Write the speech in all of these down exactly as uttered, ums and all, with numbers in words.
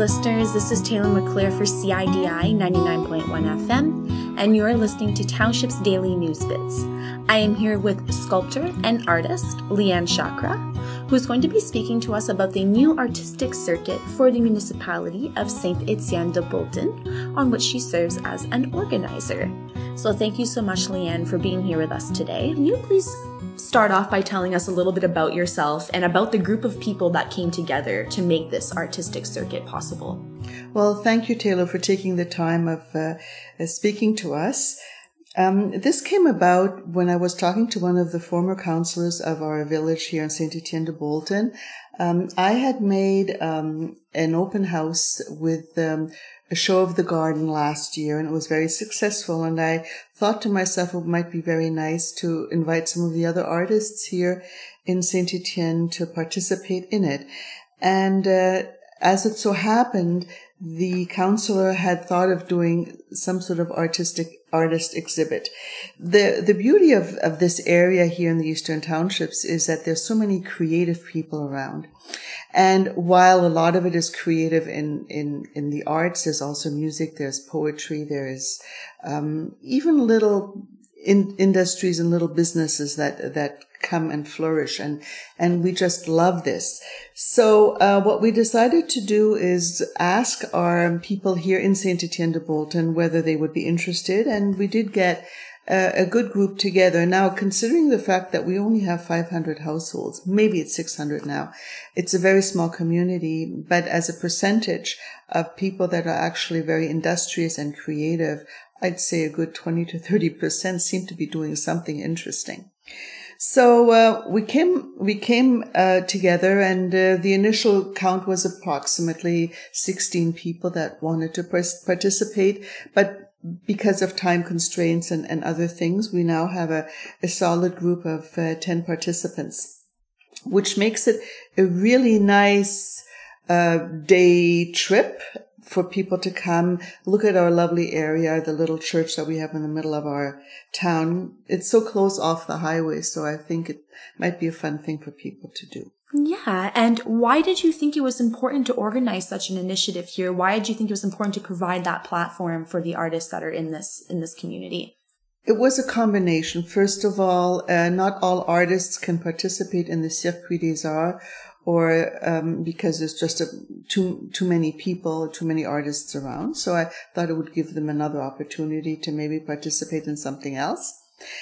listeners, this is Taylor McClure for C I D I ninety-nine point one F M, and you're listening to Township's Daily News Bits. I am here with sculptor and artist Leanne Chakra, who's going to be speaking to us about the new artistic circuit for the municipality of Saint Etienne de Bolton, on which she serves as an organizer. So thank you so much, Leanne, for being here with us today. Can you please start off by telling us a little bit about yourself and about the group of people that came together to make this artistic circuit possible? Well, thank you, Taylor, for taking the time of uh, speaking to us. Um, this came about when I was talking to one of the former councillors of our village here in Saint Etienne de Bolton. Um, I had made um, an open house with um, a show of the garden last year, and it was very successful. And I thought to myself it might be very nice to invite some of the other artists here in Saint Etienne to participate in it. And uh, as it so happened, the councillor had thought of doing some sort of artistic artist exhibit. The the beauty of, of this area here in the Eastern Townships is that there's so many creative people around. And while a lot of it is creative in, in, in the arts, there's also music, there's poetry, there's um, even little in, industries and little businesses that that come and flourish, and and we just love this. So uh, what we decided to do is ask our people here in Saint Etienne de Bolton whether they would be interested, and we did get uh, a good group together. Now, considering the fact that we only have five hundred households, maybe it's six hundred now, it's a very small community, but as a percentage of people that are actually very industrious and creative, I'd say a good twenty to thirty percent seem to be doing something interesting. So uh, we came we came uh, together, and uh, the initial count was approximately sixteen people that wanted to participate. But because of time constraints and, and other things, we now have a, a solid group of uh, ten participants, which makes it a really nice uh, day trip for people to come look at our lovely area, the little church that we have in the middle of our town. It's so close off the highway, so I think it might be a fun thing for people to do. Yeah, and why did you think it was important to organize such an initiative here? Why did you think it was important to provide that platform for the artists that are in this in this community? It was a combination. First of all, uh, not all artists can participate in the Circuit des Arts, or um, because there's just a, too too many people, too many artists around. So I thought it would give them another opportunity to maybe participate in something else.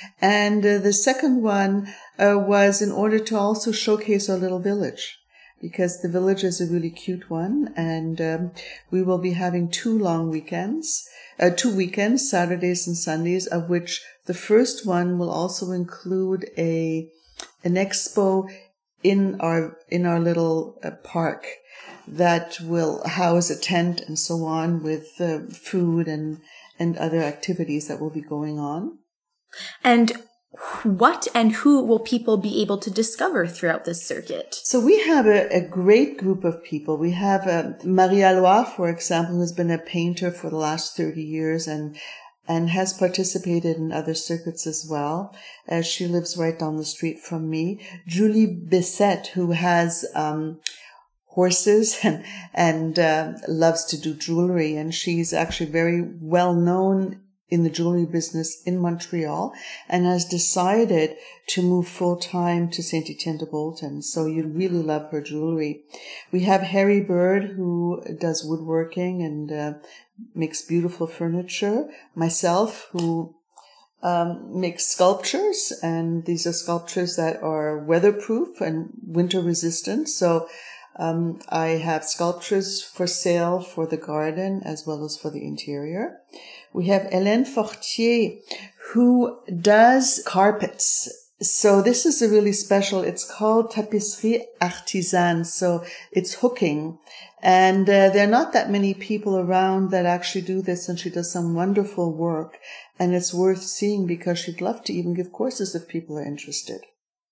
And uh, the second one uh, was in order to also showcase our little village, because the village is a really cute one, and um, we will be having two long weekends, uh, two weekends, Saturdays and Sundays, of which the first one will also include a an expo in our in our little uh, park that will house a tent and so on, with uh, food and and other activities that will be going on. And what and who will people be able to discover throughout this circuit? So we have a, a great group of people. We have uh, Maria Loire, for example, who's been a painter for the last thirty years and and has participated in other circuits as well. Uh, she lives right down the street from me. Julie Bissette, who has um horses and and uh, loves to do jewelry, and she's actually very well known in the jewelry business in Montreal, and has decided to move full-time to Saint Etienne de Bolton. So you really love her jewelry. We have Harry Bird, who does woodworking and uh, makes beautiful furniture. Myself, who um, makes sculptures, and these are sculptures that are weatherproof and winter resistant. So um, I have sculptures for sale for the garden as well as for the interior. We have Hélène Fortier, who does carpets. So this is a really special, it's called Tapisserie Artisane. So it's hooking. And uh, there are not that many people around that actually do this, and she does some wonderful work. And it's worth seeing, because she'd love to even give courses if people are interested.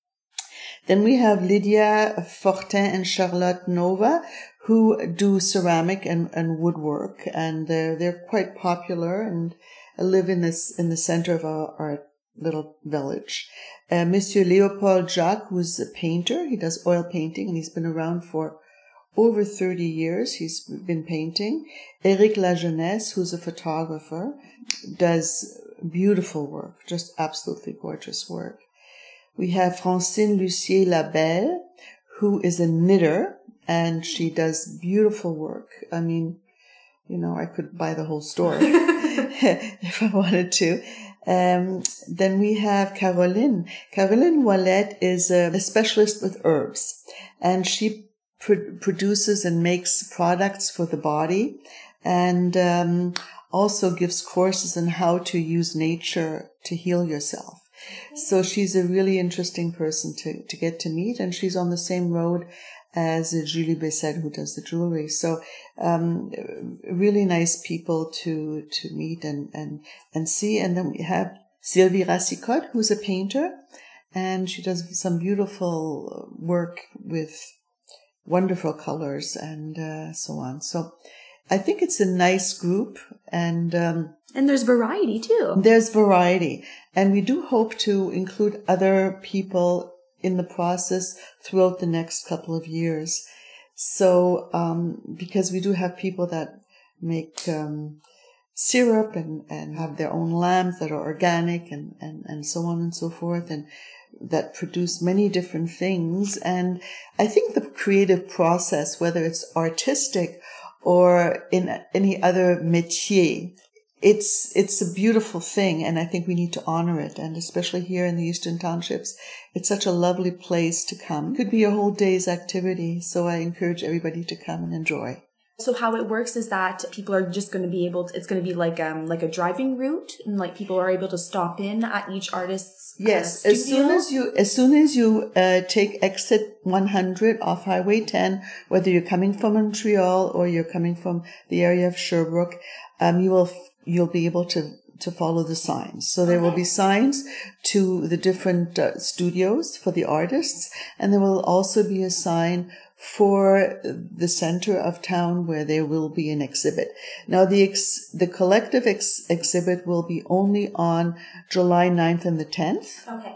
Then we have Lydia Fortin and Charlotte Nova, who do ceramic and, and woodwork, and they're, they're quite popular and live in this, in the center of our, our little village. Uh, Monsieur Leopold Jacques, who's a painter, he does oil painting, and he's been around for over thirty years. He's been painting. Éric Lajeunesse, who's a photographer, does beautiful work, just absolutely gorgeous work. We have Francine Lucier Labelle, who is a knitter, and she does beautiful work. I mean, you know, I could buy the whole store if I wanted to. Um, then we have Caroline. Caroline Ouellette is a, a specialist with herbs, and she pr- produces and makes products for the body, and um, also gives courses on how to use nature to heal yourself. So she's a really interesting person to, to get to meet, and she's on the same road as Julie Bessette, who does the jewelry. So, um, really nice people to, to meet and, and, and see. And then we have Sylvie Rassicotte, who's a painter, and she does some beautiful work with wonderful colors and, uh, so on. So I think it's a nice group, and, um, and there's variety too. There's variety. And we do hope to include other people in the process throughout the next couple of years. So, um, because we do have people that make, um, syrup and, and have their own lamps that are organic and, and, and so on and so forth, and that produce many different things. And I think the creative process, whether it's artistic or in any other métier, It's, it's a beautiful thing, and I think we need to honor it. And especially here in the Eastern Townships, it's such a lovely place to come. It could be a whole day's activity, so I encourage everybody to come and enjoy. So how it works is that people are just going to be able to, it's going to be like, um, like a driving route, and like people are able to stop in at each artist's Yes, uh, as soon as you, as soon as you, uh, take exit one hundred off Highway ten, whether you're coming from Montreal or you're coming from the area of Sherbrooke, um, you will you'll be able to, to follow the signs. So there okay. will be signs to the different uh, studios for the artists, and there will also be a sign for the center of town where there will be an exhibit. Now, the ex- the collective ex- exhibit will be only on July ninth and the tenth. Okay.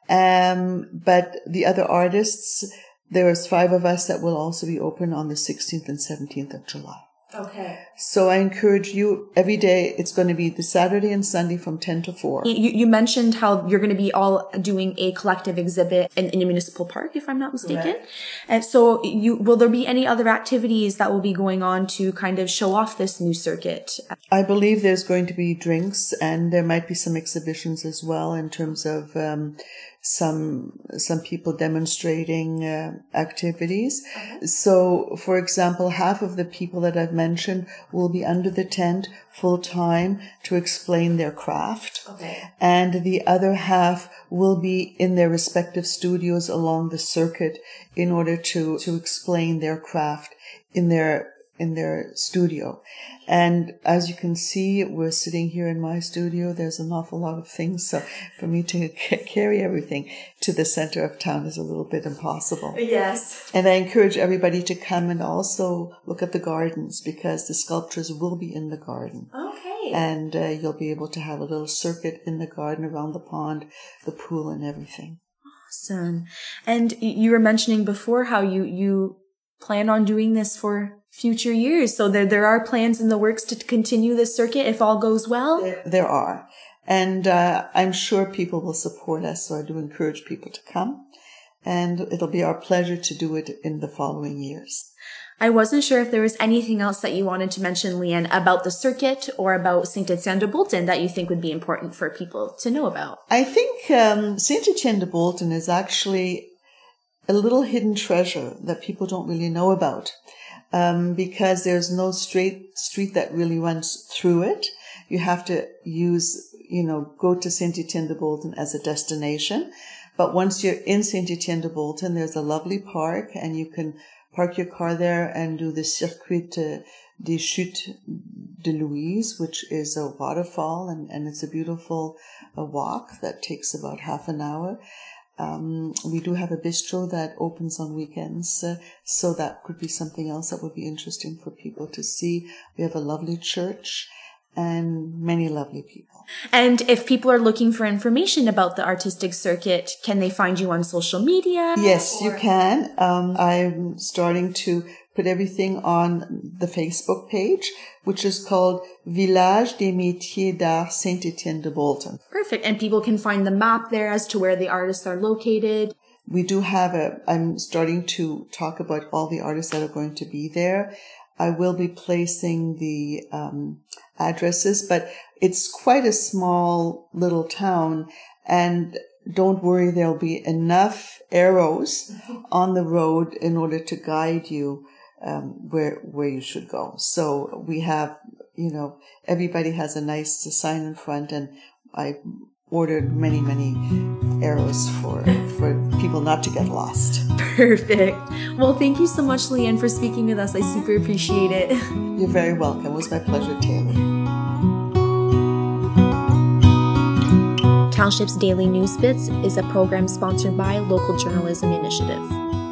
Um, but the other artists, there's five of us that will also be open on the sixteenth and seventeenth of July. Okay. So I encourage you every day. It's going to be the Saturday and Sunday from ten to four. You, you mentioned how you're going to be all doing a collective exhibit in, in a municipal park, if I'm not mistaken. Correct. And so you, will there be any other activities that will be going on to kind of show off this new circuit? I believe there's going to be drinks, and there might be some exhibitions as well in terms of, um, some, some people demonstrating, uh, activities. Okay. So, for example, half of the people that I've mentioned will be under the tent full time to explain their craft. Okay. And the other half will be in their respective studios along the circuit in order to, to explain their craft in their in their studio. And as you can see, we're sitting here in my studio. There's an awful lot of things. So for me to c- carry everything to the center of town is a little bit impossible. Yes. And I encourage everybody to come and also look at the gardens, because the sculptures will be in the garden. Okay. And uh, you'll be able to have a little circuit in the garden around the pond, the pool, and everything. Awesome. And you were mentioning before how you, you plan on doing this for future years. So there, there are plans in the works to continue this circuit if all goes well? There, there are. And, uh, I'm sure people will support us. So I do encourage people to come, and it'll be our pleasure to do it in the following years. I wasn't sure if there was anything else that you wanted to mention, Leanne, about the circuit or about Saint Etienne de Bolton that you think would be important for people to know about. I think, um, Saint Etienne de Bolton is actually a little hidden treasure that people don't really know about. Um, because there's no straight street that really runs through it. You have to use, you know, go to Saint Etienne de Bolton as a destination. But once you're in Saint Etienne de Bolton, there's a lovely park, and you can park your car there and do the Circuit des Chutes de Louise, which is a waterfall, and, and it's a beautiful uh, walk that takes about half an hour. Um, we do have a bistro that opens on weekends, uh, so that could be something else that would be interesting for people to see. We have a lovely church, and many lovely people. And if people are looking for information about the artistic circuit, can they find you on social media? Yes, or? you can. Um, I'm starting to put everything on the Facebook page, which is called Village des Métiers d'Art Saint-Étienne de Bolton. Perfect. And people can find the map there as to where the artists are located. We do have a, I'm starting to talk about all the artists that are going to be there. I will be placing the um, addresses, but it's quite a small little town, and don't worry, there'll be enough arrows on the road in order to guide you um, where where you should go. So we have, you know, everybody has a nice sign in front, and I ordered many, many arrows for for people not to get lost. Perfect. Well, thank you so much, Leanne, for speaking with us. I super appreciate it. You're very welcome. It was my pleasure, Taylor. Township's Daily News Bits is a program sponsored by Local Journalism Initiative.